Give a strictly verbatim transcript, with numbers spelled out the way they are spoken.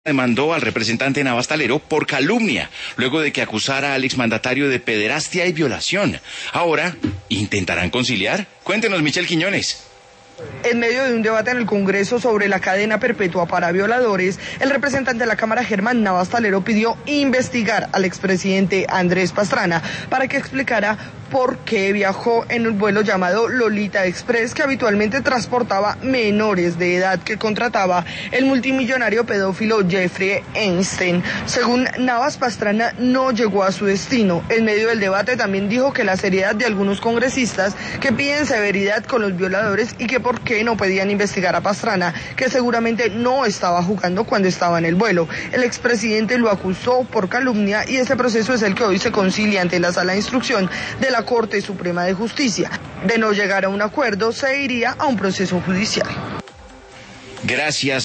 demandó al representante Navas Talero por calumnia, luego de que acusara al exmandatario de pederastia y violación. Ahora, ¿intentarán conciliar? Cuéntenos, Michelle Quiñones. En medio de un debate en el Congreso sobre la cadena perpetua para violadores, el representante de la Cámara, Germán Navas Talero, pidió investigar al expresidente Andrés Pastrana para que explicara por qué viajó en un vuelo llamado Lolita Express, que habitualmente transportaba menores de edad que contrataba el multimillonario pedófilo Jeffrey Epstein. Según Navas, Pastrana no llegó a su destino. En medio del debate también dijo que la seriedad de algunos congresistas que piden severidad con los violadores y que por qué no pedían investigar a Pastrana, que seguramente no estaba jugando cuando estaba en el vuelo. El expresidente lo acusó por calumnia y ese proceso es el que hoy se concilia ante la Sala de Instrucción de la Corte Suprema de Justicia. De no llegar a un acuerdo, se iría a un proceso judicial. Gracias.